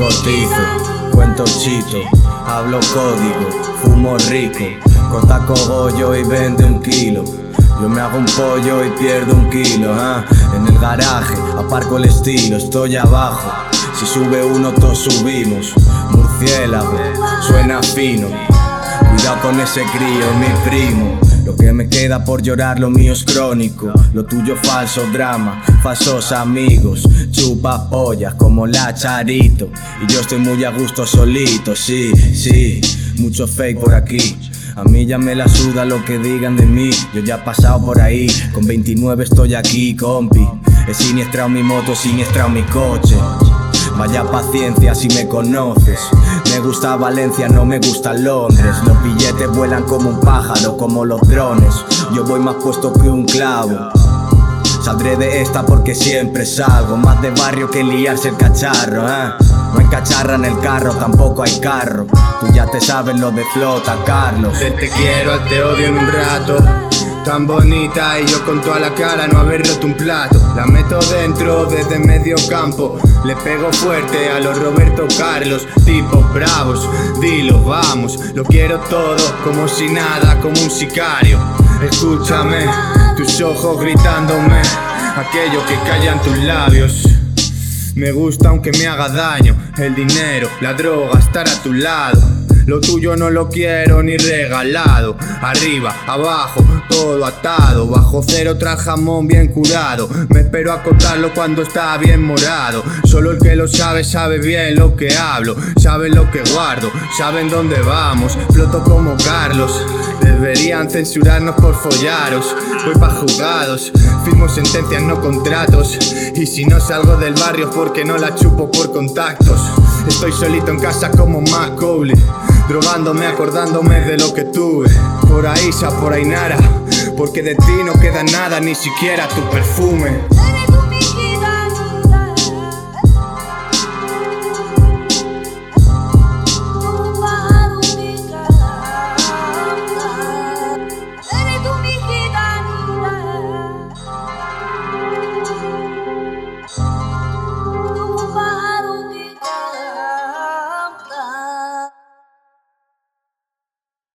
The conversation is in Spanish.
cotizo, cuento chito, hablo código, fumo rico, corta cogollo y vende 1 kilo. Yo me hago un pollo y pierdo 1 kilo, En el garaje aparco el estilo, estoy abajo. Si sube uno todos subimos. Murciélago, suena fino. Cuidado con ese crío, mi primo. Lo que me queda por llorar, lo mío es crónico. Lo tuyo falso drama, falsos amigos. Chupa pollas como la Charito. Y yo estoy muy a gusto solito, sí, mucho fake por aquí. A mí ya me la suda lo que digan de mí. Yo ya he pasado por ahí, con 29 estoy aquí, compi. He siniestrado mi moto, he siniestrado mi coche. Vaya paciencia si me conoces. Me gusta Valencia, no me gusta Londres. Los billetes vuelan como un pájaro, como los drones. Yo voy más puesto que un clavo. Saldré de esta porque siempre salgo. Más de barrio que liarse el cacharro, No hay cacharra en el carro, tampoco hay carro. Tú ya te sabes lo de flota, Carlos. Te quiero, te odio en un rato. Tan bonita y yo con toda la cara no haber roto un plato. La meto dentro desde medio campo. Le pego fuerte a los Roberto Carlos. Tipos bravos, dilo, vamos. Lo quiero todo, como si nada, como un sicario. Escúchame, tus ojos gritándome aquello que callan tus labios. Me gusta aunque me haga daño. El dinero, la droga, estar a tu lado. Lo tuyo no lo quiero ni regalado. Arriba, abajo, todo atado. Bajo cero tras jamón bien curado. Me espero a cortarlo cuando está bien morado. Solo el que lo sabe, sabe bien lo que hablo. Sabe lo que guardo, saben dónde vamos. Floto como Carlos. Deberían censurarnos por follaros. Voy pa' jugados, firmo sentencias, no contratos. Y si no salgo del barrio es porque no la chupo por contactos. Estoy solito en casa como Macaulay, drogándome, acordándome de lo que tuve. Por ahí, por ahí nada, porque de ti no queda nada, ni siquiera tu perfume.